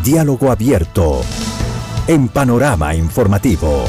diálogo abierto en Panorama Informativo.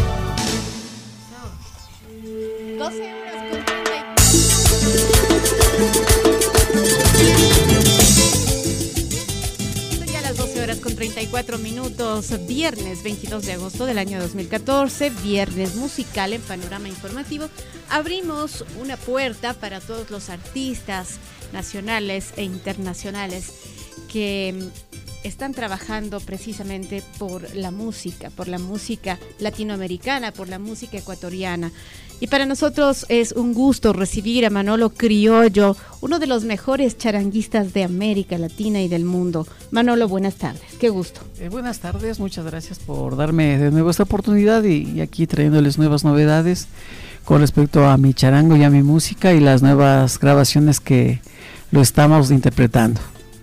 34 minutos, viernes 22 de agosto del año 2014, viernes musical en Panorama Informativo. Abrimos una puerta para todos los artistas nacionales e internacionales que están trabajando precisamente por la música latinoamericana, por la música ecuatoriana. Y para nosotros es un gusto recibir a Manolo Criollo, uno de los mejores charanguistas de América Latina y del mundo. Manolo, buenas tardes, qué gusto. Buenas tardes, muchas gracias por darme de nuevo esta oportunidad y aquí trayéndoles nuevas novedades con respecto a mi charango y a mi música y las nuevas grabaciones que lo estamos interpretando.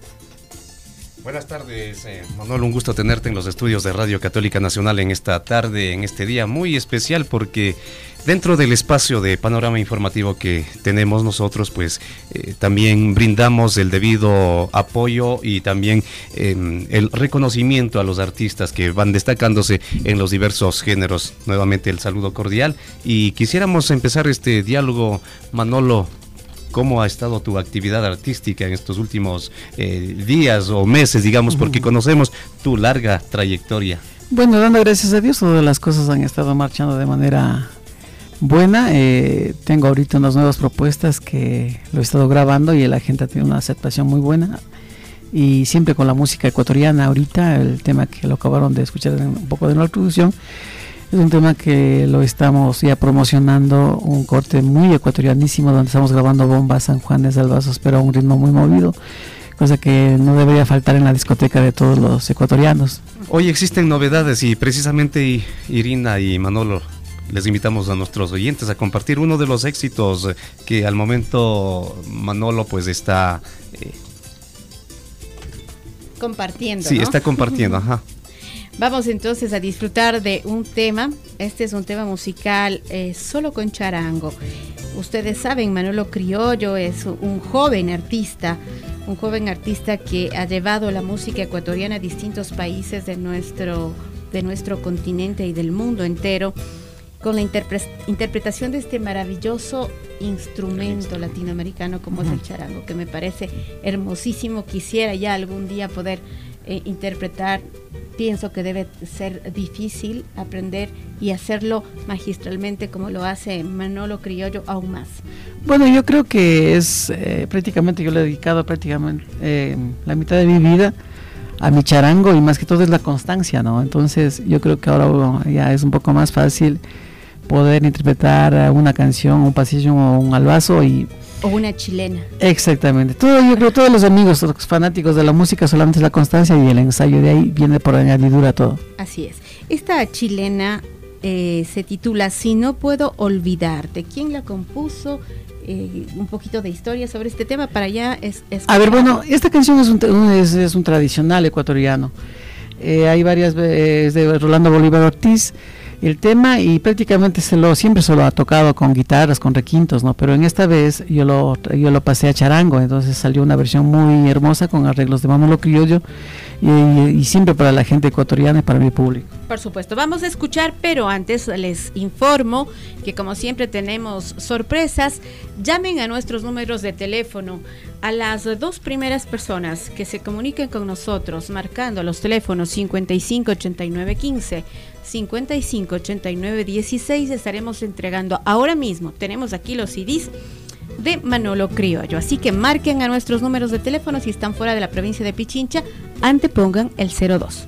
Buenas tardes, Manolo, un gusto tenerte en los estudios de Radio Católica Nacional en esta tarde, en este día muy especial, porque dentro del espacio de Panorama Informativo que tenemos nosotros, pues también brindamos el debido apoyo y también el reconocimiento a los artistas que van destacándose en los diversos géneros. Nuevamente el saludo cordial y quisiéramos empezar este diálogo, Manolo. ¿Cómo ha estado tu actividad artística en estos últimos días o meses, digamos, porque conocemos tu larga trayectoria? Bueno, dando gracias a Dios, todas las cosas han estado marchando de manera buena. Tengo ahorita unas nuevas propuestas que lo he estado grabando y la gente ha tenido una aceptación muy buena. Y siempre con la música ecuatoriana ahorita, el tema que lo acabaron de escuchar en un poco de la introducción, es un tema que lo estamos ya promocionando, un corte muy ecuatorianísimo donde estamos grabando bombas, San Juanes del Vasos, pero a un ritmo muy movido, cosa que no debería faltar en la discoteca de todos los ecuatorianos. Hoy existen novedades y precisamente Irina y Manolo, les invitamos a nuestros oyentes a compartir uno de los éxitos que al momento Manolo pues está compartiendo. Sí, ¿no? Está compartiendo, ajá. Vamos entonces a disfrutar de un tema. Este es un tema musical solo con charango. Ustedes saben, Manolo Criollo es un joven artista que ha llevado la música ecuatoriana a distintos países de nuestro continente y del mundo entero, con la interpretación de este maravilloso instrumento latinoamericano como es el charango, que me parece hermosísimo. Quisiera ya algún día poder interpretar. Pienso que debe ser difícil aprender y hacerlo magistralmente como lo hace Manolo Criollo aún más. Bueno, yo creo que es prácticamente, yo le he dedicado prácticamente la mitad de mi vida a mi charango y más que todo es la constancia, ¿no? Entonces yo creo que ahora ya es un poco más fácil poder interpretar una canción, un pasillo o un albazo o una chilena. Exactamente. Yo creo que todos los amigos, los fanáticos de la música, solamente es la constancia y el ensayo, de ahí viene por añadidura todo. Así es. Esta chilena se titula Si no puedo olvidarte. ¿Quién la compuso? Un poquito de historia sobre este tema para ya A ver, bueno, esta canción es un tradicional ecuatoriano. Hay varias de Rolando Bolívar Ortiz. El tema y prácticamente siempre se lo ha tocado con guitarras, con requintos, ¿no? Pero en esta vez yo lo pasé a charango, entonces salió una versión muy hermosa con arreglos de Manolo Criollo y siempre para la gente ecuatoriana y para mi público. Por supuesto, vamos a escuchar, pero antes les informo que como siempre tenemos sorpresas. Llamen a nuestros números de teléfono. A las dos primeras personas que se comuniquen con nosotros marcando los teléfonos 55 89 15 55 89 16 estaremos entregando ahora mismo. Tenemos aquí los CDs de Manolo Criollo, así que marquen a nuestros números de teléfono. Si están fuera de la provincia de Pichincha, antepongan el 02.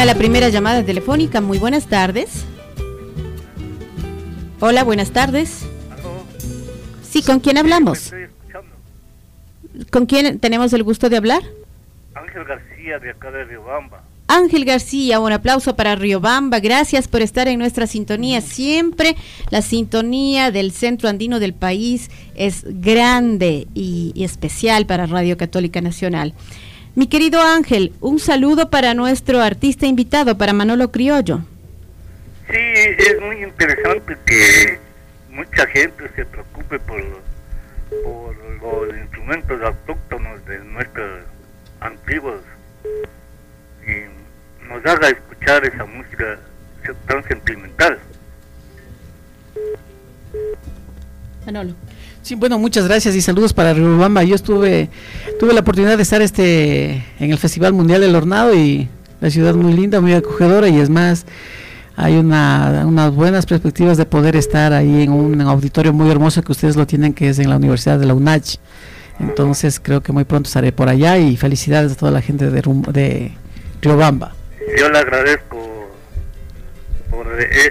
la primera llamada telefónica. Muy buenas tardes. Hola, buenas tardes. ¿Aló? Sí, ¿con quién hablamos? Estoy escuchando. ¿Con quién tenemos el gusto de hablar? Ángel García, de acá de Riobamba. Ángel García, un aplauso para Riobamba. Gracias por estar en nuestra sintonía. Siempre la sintonía del centro andino del país es grande y especial para Radio Católica Nacional. Mi querido Ángel, un saludo para nuestro artista invitado, para Manolo Criollo. Sí, es muy interesante que mucha gente se preocupe por los instrumentos autóctonos de nuestros antiguos y nos haga escuchar esa música tan sentimental. Manolo. Sí, bueno, muchas gracias y saludos para Riobamba. Yo tuve la oportunidad de estar en el Festival Mundial del Hornado y la ciudad muy linda, muy acogedora, y es más, hay unas buenas perspectivas de poder estar ahí en un auditorio muy hermoso que ustedes lo tienen, que es en la Universidad de la UNACH. Entonces creo que muy pronto estaré por allá y felicidades a toda la gente de Riobamba. Yo le agradezco por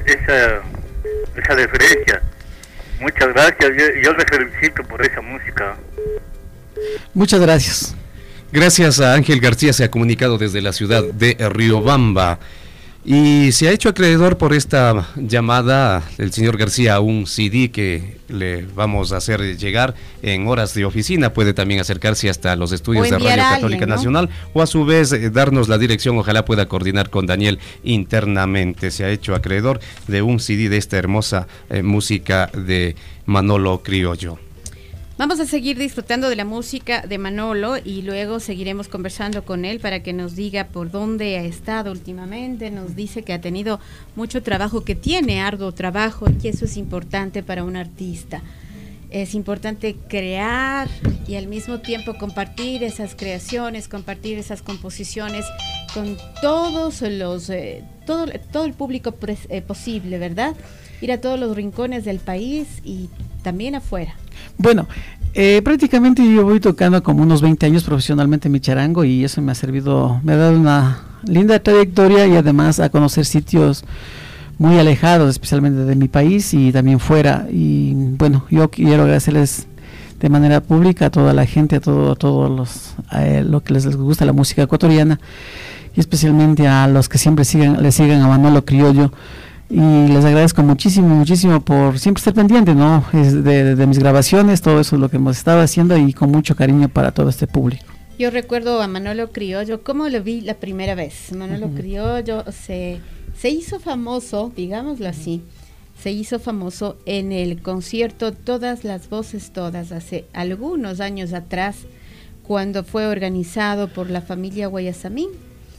esa deferencia. Muchas gracias, yo le felicito por esa música. Muchas gracias. Gracias a Ángel García, se ha comunicado desde la ciudad de Riobamba y se ha hecho acreedor por esta llamada el señor García un CD que le vamos a hacer llegar en horas de oficina. Puede también acercarse hasta los estudios de Radio Católica Nacional, o a su vez darnos la dirección. Ojalá pueda coordinar con Daniel internamente. Se ha hecho acreedor de un CD de esta hermosa música de Manolo Criollo. Vamos a seguir disfrutando de la música de Manolo y luego seguiremos conversando con él para que nos diga por dónde ha estado últimamente. Nos dice que ha tenido mucho trabajo, que tiene arduo trabajo, y que eso es importante para un artista. Es importante crear y al mismo tiempo compartir esas creaciones, compartir esas composiciones con todos los todo el público posible, ¿verdad? Ir a todos los rincones del país y también afuera. Bueno, prácticamente yo voy tocando como unos 20 años profesionalmente mi charango, y eso me ha dado una linda trayectoria y además a conocer sitios muy alejados, especialmente de mi país y también fuera. Y bueno, yo quiero agradecerles de manera pública a toda la gente, a todos los que les gusta la música ecuatoriana, y especialmente a los que siempre le siguen a Manolo Criollo. Y les agradezco muchísimo por siempre estar pendiente, ¿no? De mis grabaciones, todo eso es lo que hemos estado haciendo, y con mucho cariño para todo este público. Yo recuerdo a Manolo Criollo, ¿cómo lo vi la primera vez? Manolo Criollo se hizo famoso, digámoslo así, se hizo famoso en el concierto Todas las Voces Todas, hace algunos años atrás, cuando fue organizado por la familia Guayasamín.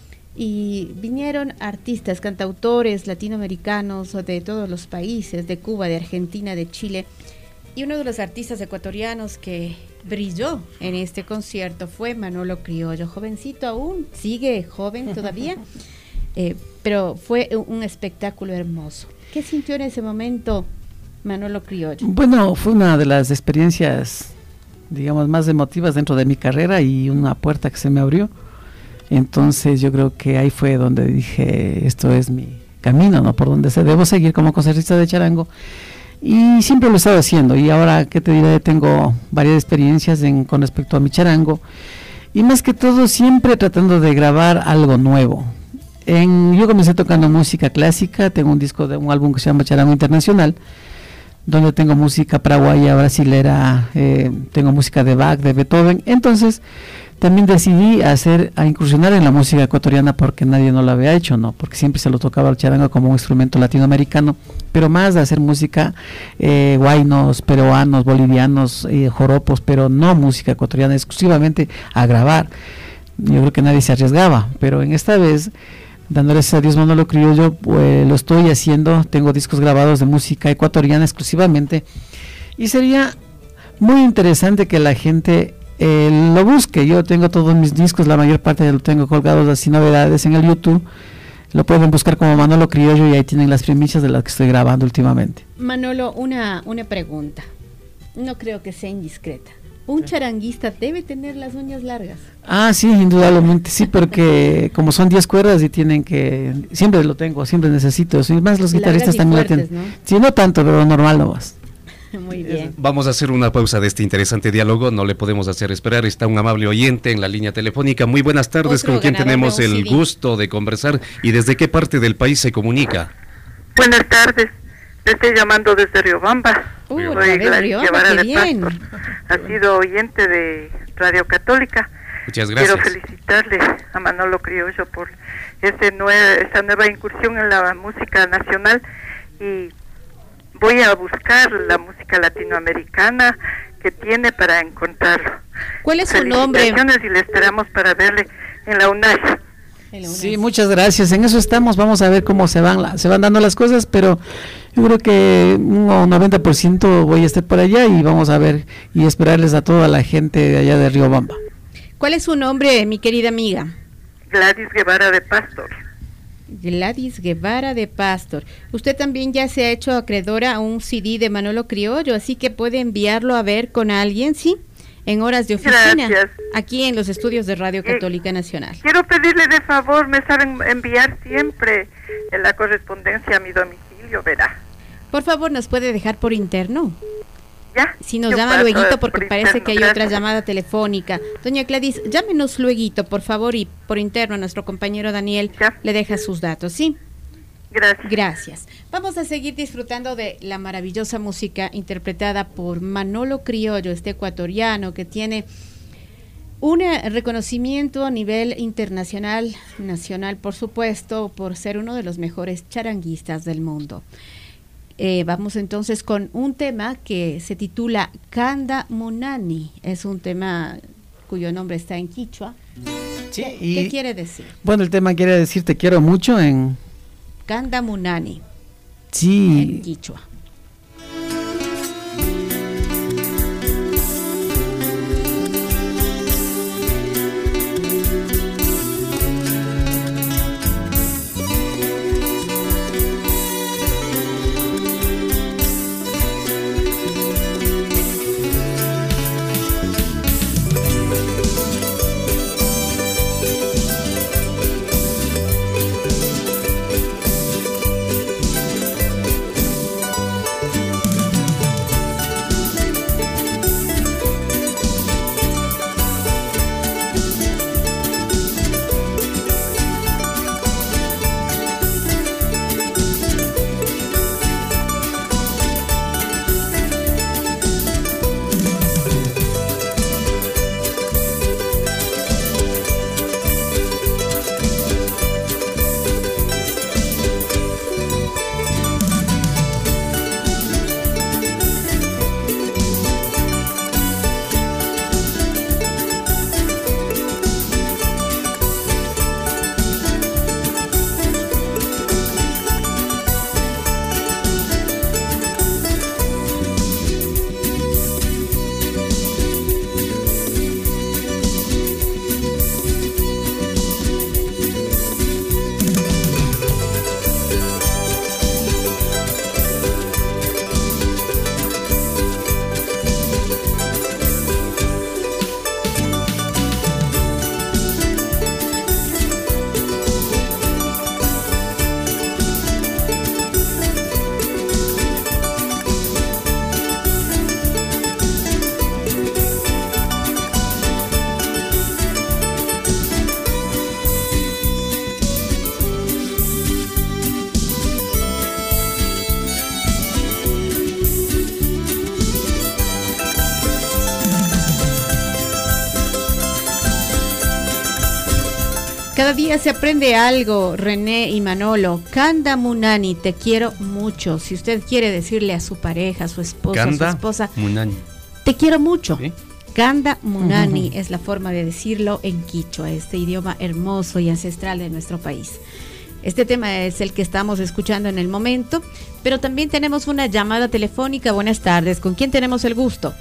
Y vinieron artistas, cantautores latinoamericanos de todos los países, de Cuba, de Argentina, de Chile. Y uno de los artistas ecuatorianos que brilló en este concierto fue Manolo Criollo. Jovencito aún, sigue joven todavía, pero fue un espectáculo hermoso. ¿Qué sintió en ese momento Manolo Criollo? Bueno, fue una de las experiencias, digamos, más emotivas dentro de mi carrera, y una puerta que se me abrió. Entonces yo creo que ahí fue donde dije, esto es mi camino, ¿no? Por donde debo seguir como concertista de charango, y siempre lo he estado haciendo. Y ahora, ¿qué te diré? Tengo varias experiencias con respecto a mi charango, y más que todo siempre tratando de grabar algo nuevo. Yo comencé tocando música clásica, tengo un álbum que se llama Charango Internacional, donde tengo música paraguaya, brasilera, tengo música de Bach, de Beethoven. Entonces también decidí a incursionar en la música ecuatoriana, porque nadie no lo había hecho, ¿no? Porque siempre se lo tocaba al charango como un instrumento latinoamericano, pero más de hacer música huaynos, peruanos, bolivianos, joropos, pero no música ecuatoriana exclusivamente a grabar. Yo creo que nadie se arriesgaba, pero en esta vez, dándoles a Dios, Manolo Criollo, pues lo estoy haciendo. Tengo discos grabados de música ecuatoriana exclusivamente, y sería muy interesante que la gente lo busque. Yo tengo todos mis discos, la mayor parte lo tengo colgados así, novedades en el YouTube. Lo pueden buscar como Manolo Criollo y ahí tienen las primicias de las que estoy grabando últimamente. Manolo, una pregunta, no creo que sea indiscreta. Un charanguista debe tener las uñas largas. Ah, sí, indudablemente, sí, porque como son 10 cuerdas y tienen que, siempre lo tengo, siempre necesito, y más los guitarristas también fuertes, lo tienen. ¿no? Sí, no tanto, pero normal no más. Muy bien. Vamos a hacer una pausa de este interesante diálogo, no le podemos hacer esperar, está un amable oyente en la línea telefónica. Muy buenas tardes, Otro con quien ganador tenemos de un el CD. gusto de conversar y desde qué parte del país se comunica. Buenas tardes, le estoy llamando desde Riobamba. Otra Soy vez Gladys Riobamba, Guevara qué de bien. Pastor. Ha sido oyente de Radio Católica. Muchas gracias. Quiero felicitarle a Manolo Criollo por esta nueva incursión en la música nacional y voy a buscar la música latinoamericana que tiene para encontrarlo. ¿Cuál es su nombre? Felicitaciones y le esperamos para verle en la UNASH. Sí, muchas gracias. En eso estamos. Vamos a ver cómo se van dando las cosas, pero yo creo que un 90% voy a estar por allá y vamos a ver y esperarles a toda la gente de allá de Riobamba. ¿Cuál es su nombre, mi querida amiga? Gladys Guevara de Pastor. Gladys Guevara de Pastor. Usted también ya se ha hecho acreedora a un CD de Manolo Criollo, así que puede enviarlo a ver con alguien, ¿sí? En horas de oficina, Gracias. aquí en los estudios de Radio Católica Nacional. Quiero pedirle de favor, me saben enviar siempre la correspondencia a mi domicilio, verá. Por favor, ¿nos puede dejar por interno? ¿Ya? Si nos Yo llama paso lueguito, porque por parece interno, que hay otra gracias. llamada telefónica. Doña Gladys, llámenos lueguito, por favor, y por interno a nuestro compañero Daniel Ya. le deja sus datos, ¿sí? Gracias. Gracias. Vamos a seguir disfrutando de la maravillosa música interpretada por Manolo Criollo, este ecuatoriano que tiene un reconocimiento a nivel internacional, nacional por supuesto, por ser uno de los mejores charanguistas del mundo. Vamos entonces con un tema que se titula Kanda Munani. Es un tema cuyo nombre está en quichua. Sí, ¿Qué quiere decir? Bueno, el tema quiere decir te quiero mucho en... Kanda Munani, en Sí, quichua. Cada día se aprende algo, René y Manolo. Kanda Munani, te quiero mucho. Si usted quiere decirle a su pareja, a su esposa, a su Kanda esposa, Munani. te quiero mucho. ¿Sí? Kanda Munani es la forma de decirlo en quichua, este idioma hermoso y ancestral de nuestro país. Este tema es el que estamos escuchando en el momento, pero también tenemos una llamada telefónica. Buenas tardes, ¿con quién tenemos el gusto?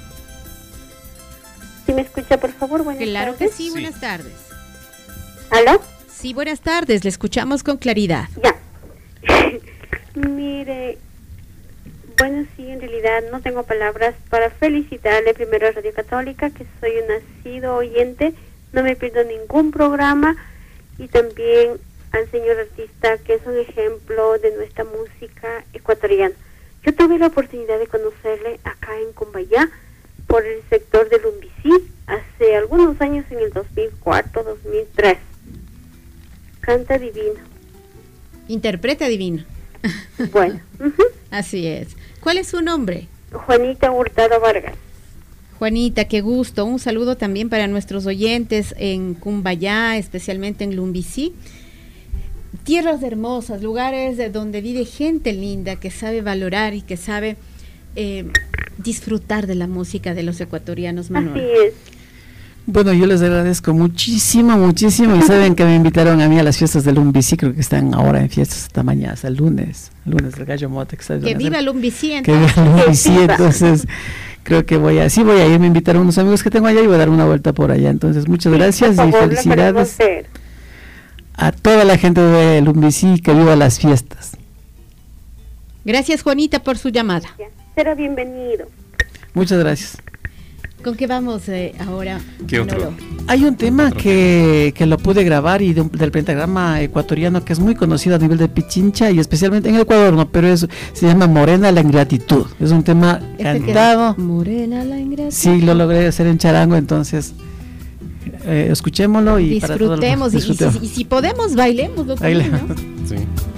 Si me escucha, por favor, buenas Claro que tardes. sí, Sí. buenas tardes. ¿Aló? Sí, buenas tardes, le escuchamos con claridad. Ya. Mire, Bueno, sí, en realidad no tengo palabras para felicitarle primero a Radio Católica, que soy un nacido oyente, no me pierdo ningún programa, y también al señor artista, que es un ejemplo de nuestra música ecuatoriana. Yo tuve la oportunidad de conocerle acá en Cumbayá, por el sector del Lumbicí, hace algunos años, en el 2004, 2003. Canta divino. Interpreta divino. Bueno. Así es. ¿Cuál es su nombre? Juanita Hurtado Vargas. Juanita, qué gusto. Un saludo también para nuestros oyentes en Cumbayá, especialmente en Lumbicí. Tierras hermosas, lugares de donde vive gente linda que sabe valorar y que sabe disfrutar de la música de los ecuatorianos, Manuel. Así es. Bueno, yo les agradezco muchísimo, y saben que me invitaron a mí a las fiestas del Lumbicí, creo que están ahora en fiestas hasta mañana, hasta el lunes del Gallo Mote. Que viva Lumbicí, que viva Lumbicí, entonces creo que voy a ir, me invitaron unos amigos que tengo allá y voy a dar una vuelta por allá, entonces muchas gracias y felicidades a toda la gente de Lumbicí, que viva las fiestas. Gracias, Juanita, por su llamada. Será bienvenido. Muchas gracias. ¿Con qué vamos ahora? ¿Qué otro? Hay un tema que lo pude grabar y del pentagrama ecuatoriano, que es muy conocido a nivel de Pichincha y especialmente en el Ecuador, ¿no? Pero se llama Morena la Ingratitud. Es un tema cantado. Morena la Ingratitud. Sí, lo logré hacer en charango, entonces escuchémoslo y disfrutemos. Para todos y si podemos, bailemoslo también, ¿no? Sí.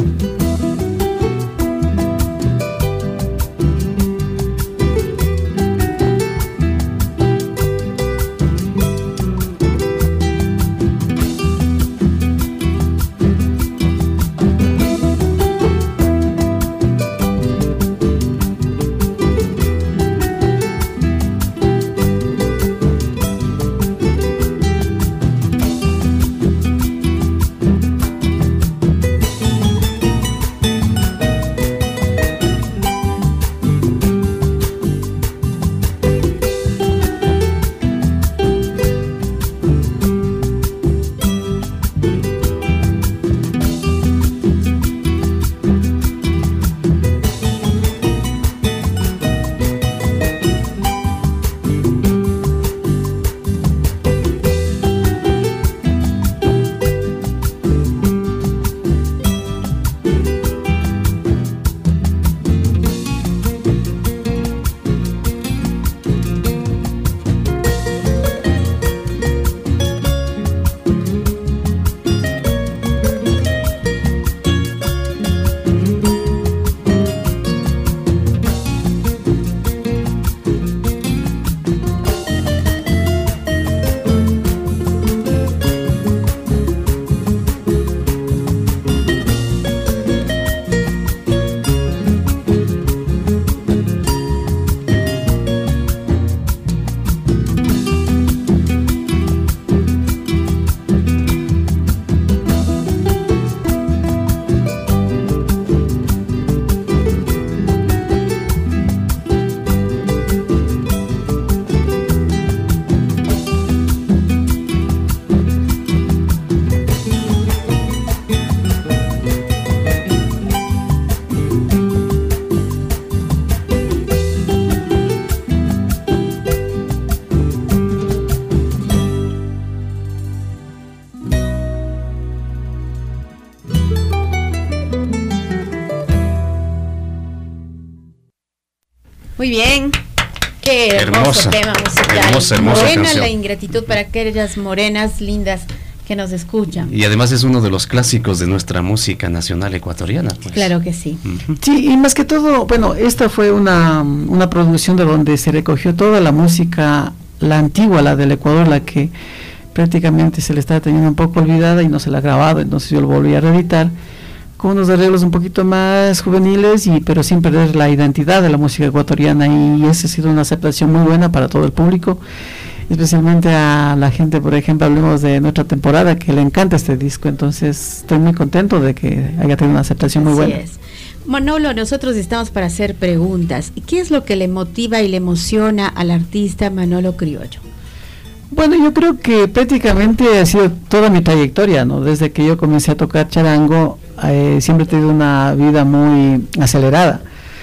Muy bien. Qué hermoso tema musical. Hermosa Morena canción. la Ingratitud, para aquellas morenas lindas que nos escuchan. Y además es uno de los clásicos de nuestra música nacional ecuatoriana, pues. Claro que sí. Sí, y más que todo, bueno, esta fue una producción de donde se recogió toda la música, la antigua, la del Ecuador, la que prácticamente se le estaba teniendo un poco olvidada y no se la ha grabado, entonces yo lo volví a reeditar con unos arreglos un poquito más juveniles, pero sin perder la identidad de la música ecuatoriana, y esa ha sido una aceptación muy buena para todo el público, especialmente a la gente, por ejemplo, hablemos de nuestra temporada, que le encanta este disco, entonces estoy muy contento de que haya tenido una aceptación muy buena. Así es. Manolo, nosotros estamos para hacer preguntas. ¿Qué es lo que le motiva y le emociona al artista Manolo Criollo? Bueno, yo creo que prácticamente ha sido toda mi trayectoria, ¿no? Desde que yo comencé a tocar charango, siempre he tenido una vida muy acelerada.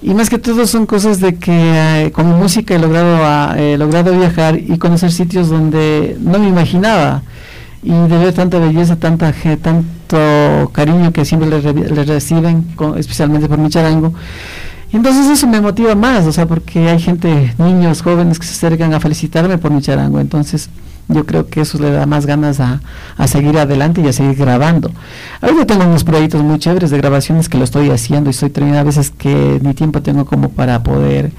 Y más que todo son cosas de que con mi música he logrado viajar y conocer sitios donde no me imaginaba, y de ver tanta belleza, tanto cariño que siempre le reciben, especialmente por mi charango. Entonces eso me motiva más, o sea, porque hay gente, niños, jóvenes que se acercan a felicitarme por mi charango. Entonces yo creo que eso le da más ganas a seguir adelante y a seguir grabando. Ahorita tengo unos proyectos muy chéveres de grabaciones que lo estoy haciendo y estoy terminando, a veces que ni tiempo tengo como para poder...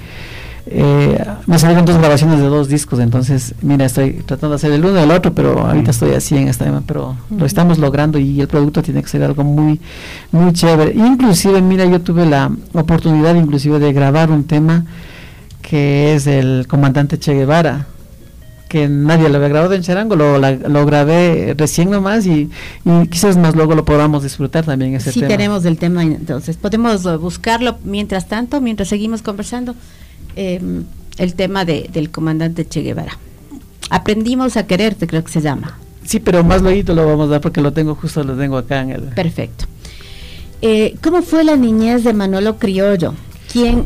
me salieron 2 grabaciones de 2 discos, entonces mira, estoy tratando de hacer el uno y el otro, pero ahorita estoy así en esta tema, pero lo estamos logrando y el producto tiene que ser algo muy muy chévere. Inclusive mira, yo tuve la oportunidad inclusive de grabar un tema que es el Comandante Che Guevara, que nadie lo había grabado en charango, lo grabé recién nomás y quizás más luego lo podamos disfrutar también ese tema. Sí, tenemos el tema, entonces podemos buscarlo mientras tanto, mientras seguimos conversando. El tema del Comandante Che Guevara. Aprendimos a quererte, creo que se llama. Sí, pero más luego lo vamos a dar porque lo tengo acá en el... Perfecto. ¿Cómo fue la niñez de Manolo Criollo? ¿Quién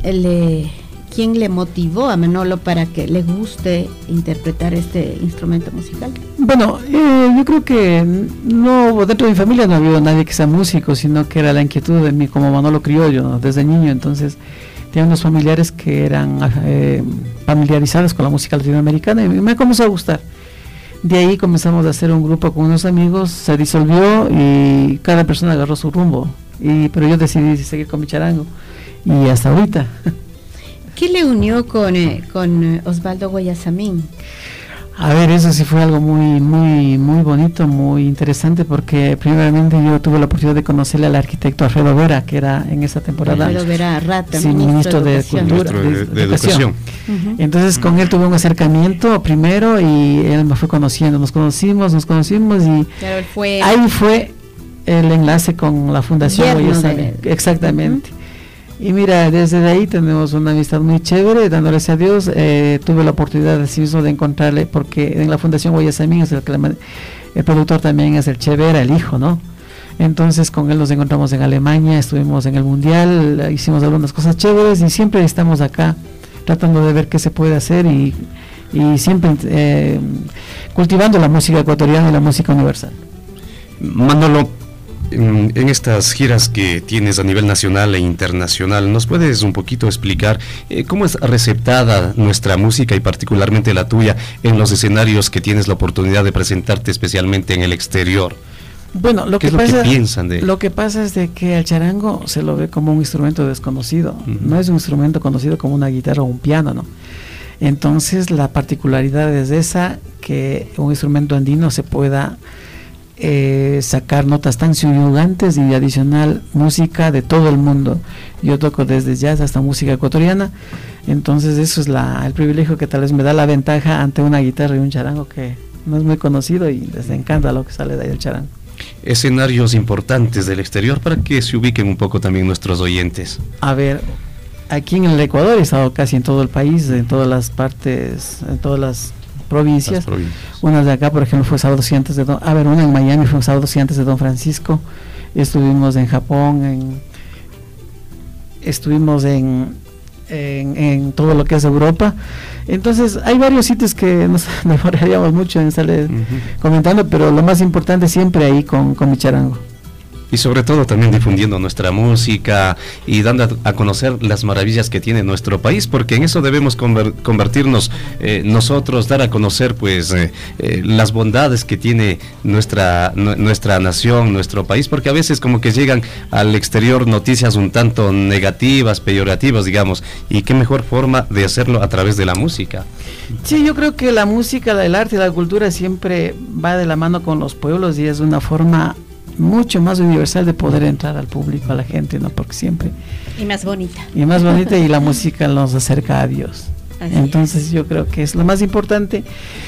le motivó a Manolo para que le guste interpretar este instrumento musical? Bueno, yo creo que no, dentro de mi familia no ha habido nadie que sea músico, sino que era la inquietud de mí como Manolo Criollo, ¿no? Desde niño. Entonces tenía unos familiares que eran familiarizados con la música latinoamericana y me comenzó a gustar. De ahí comenzamos a hacer un grupo con unos amigos, se disolvió y cada persona agarró su rumbo, pero yo decidí seguir con mi charango y hasta ahorita. ¿Qué le unió con Osvaldo Guayasamín? A ver, eso sí fue algo muy muy muy bonito, muy interesante, porque primeramente yo tuve la oportunidad de conocerle al arquitecto Alfredo Vera, que era en esa temporada Alfredo Vera Rata, sí, ministro de Cultura, de Educación. Entonces con él tuve un acercamiento primero y él me fue conociendo, nos conocimos y claro, ahí fue el enlace con la Fundación Guayasamín. Exactamente. Y mira, desde ahí tenemos una amistad muy chévere, dándoles a Dios. Tuve la oportunidad así mismo de encontrarle, porque en la Fundación Guayasamín es el productor también es el Che Vera, el hijo, ¿no? Entonces con él nos encontramos en Alemania, estuvimos en el Mundial, hicimos algunas cosas chéveres y siempre estamos acá tratando de ver qué se puede hacer y siempre cultivando la música ecuatoriana y la música universal. Manolo, en estas giras que tienes a nivel nacional e internacional, ¿nos puedes un poquito explicar cómo es receptada nuestra música y particularmente la tuya en los escenarios que tienes la oportunidad de presentarte, especialmente en el exterior? Bueno, lo ¿Qué que es pasa, lo que piensan de él? Lo que pasa es de que el charango se lo ve como un instrumento desconocido, no es un instrumento conocido como una guitarra o un piano, ¿no? Entonces la particularidad es esa, que un instrumento andino se pueda sacar notas tan subyugantes y adicional música de todo el mundo. Yo toco desde jazz hasta música ecuatoriana, entonces eso es el privilegio que tal vez me da la ventaja ante una guitarra y un charango que no es muy conocido y les encanta lo que sale de ahí del charango. Escenarios importantes del exterior para que se ubiquen un poco también nuestros oyentes. A ver, aquí en el Ecuador he estado casi en todo el país, en todas las partes, en todas las provincias. Una de acá, por ejemplo, fue Sábados y Antes de una en Miami fue Sábados y Antes de Don Francisco. Estuvimos en Japón, estuvimos en todo lo que es Europa. Entonces hay varios sitios que nos demoraríamos mucho en estar comentando, pero lo más importante siempre ahí con mi charango. Y sobre todo también difundiendo nuestra música y dando a conocer las maravillas que tiene nuestro país, porque en eso debemos convertirnos nosotros, dar a conocer pues las bondades que tiene nuestra nación, nuestro país, porque a veces como que llegan al exterior noticias un tanto negativas, peyorativas, digamos, y qué mejor forma de hacerlo a través de la música. Sí, yo creo que la música, el arte y la cultura siempre va de la mano con los pueblos y es una forma mucho más universal de poder entrar al público, a la gente, ¿no? Porque siempre... Y más bonita. Y la música nos acerca a Dios. Así Entonces es. Yo creo que es lo más importante.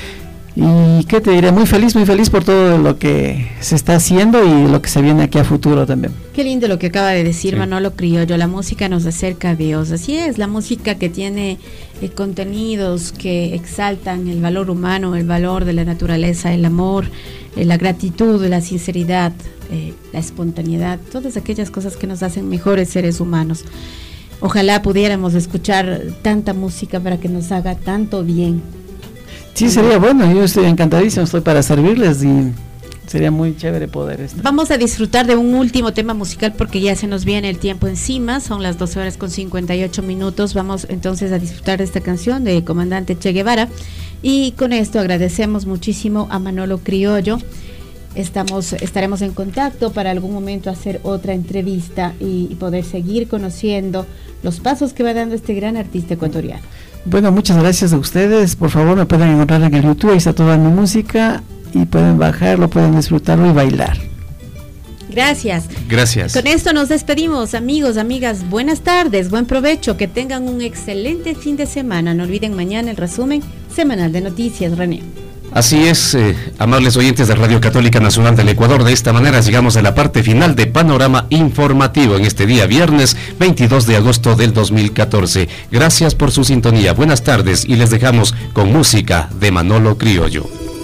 Y qué te diré, muy feliz por todo lo que se está haciendo y lo que se viene aquí a futuro también. Qué lindo lo que acaba de decir Manolo Criollo, la música nos acerca a Dios. Así es, la música que tiene contenidos que exaltan el valor humano, el valor de la naturaleza, el amor, la gratitud, la sinceridad, la espontaneidad, todas aquellas cosas que nos hacen mejores seres humanos. Ojalá pudiéramos escuchar tanta música para que nos haga tanto bien. Sí, sería bueno, yo estoy encantadísimo, estoy para servirles y sería muy chévere poder estar. Vamos a disfrutar de un último tema musical porque ya se nos viene el tiempo encima, son las 12:58. Vamos entonces a disfrutar de esta canción de Comandante Che Guevara y con esto agradecemos muchísimo a Manolo Criollo. Estaremos en contacto para algún momento hacer otra entrevista y poder seguir conociendo los pasos que va dando este gran artista ecuatoriano. Bueno, muchas gracias a ustedes. Por favor, me pueden encontrar en el YouTube, ahí está toda mi música y pueden bajarlo, pueden disfrutarlo y bailar. Gracias. Gracias. Con esto nos despedimos, amigos, amigas. Buenas tardes, buen provecho, que tengan un excelente fin de semana. No olviden mañana el resumen semanal de noticias, René. Así es, amables oyentes de Radio Católica Nacional del Ecuador, de esta manera llegamos a la parte final de Panorama Informativo en este día viernes 22 de agosto del 2014. Gracias por su sintonía, buenas tardes y les dejamos con música de Manolo Criollo.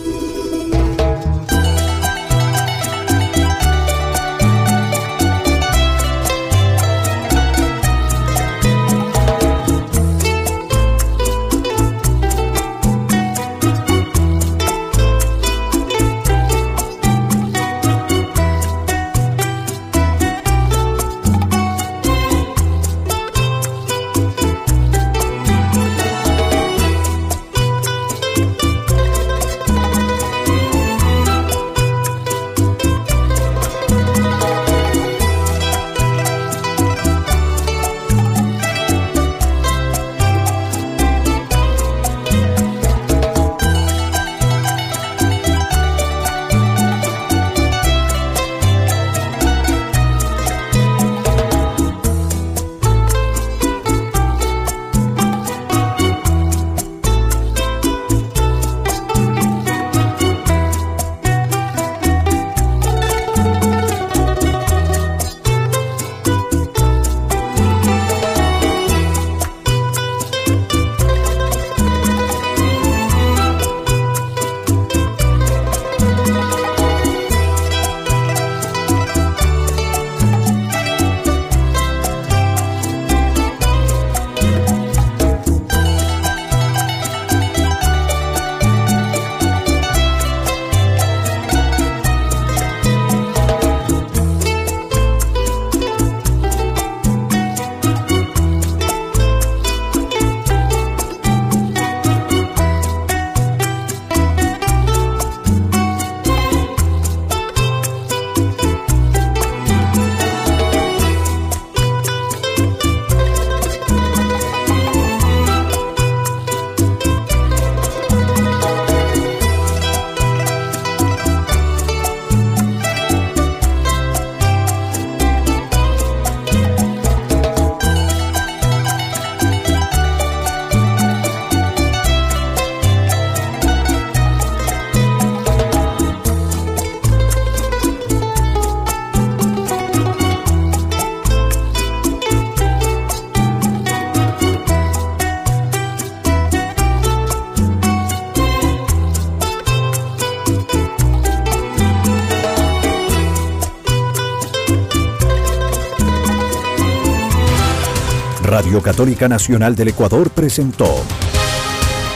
Radio Católica Nacional del Ecuador presentó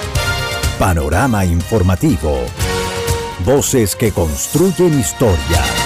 Panorama Informativo. Voces que construyen historia.